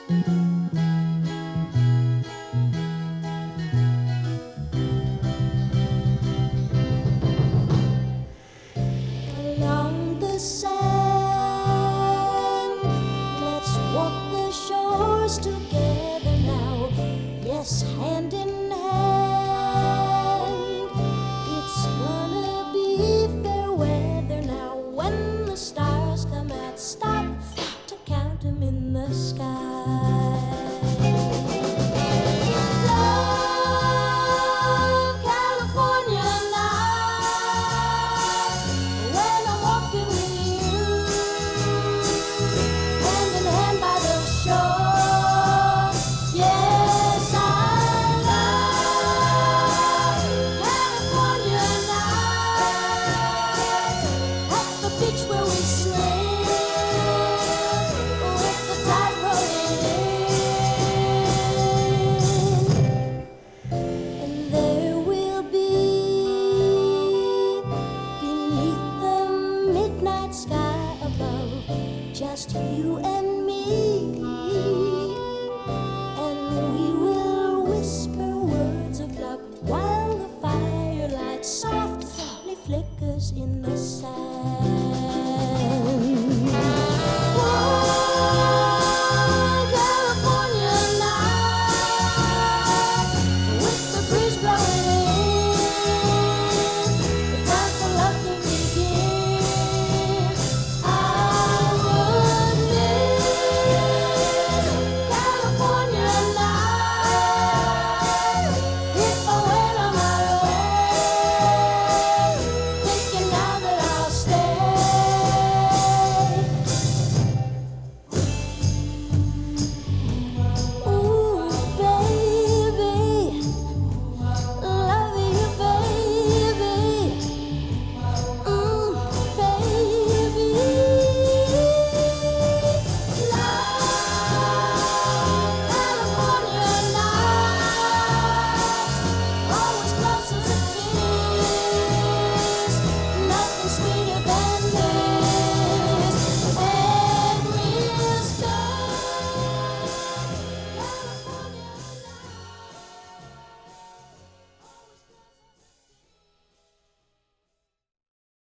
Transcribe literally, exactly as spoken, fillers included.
Along the sand, let's walk the shores together now. Yes, hand in hand. It's gonna be fair weather now. When the stars come out, stop to count 'em in the sky. Love California night, when I'm walking with you, hand in hand by the shore. Yes, I love California night, at the beach where we swim with the tide rolling in. And there will be, beneath the midnight sky above, just you and me. And we will whisper words of love while the firelight softly flickers in the sand.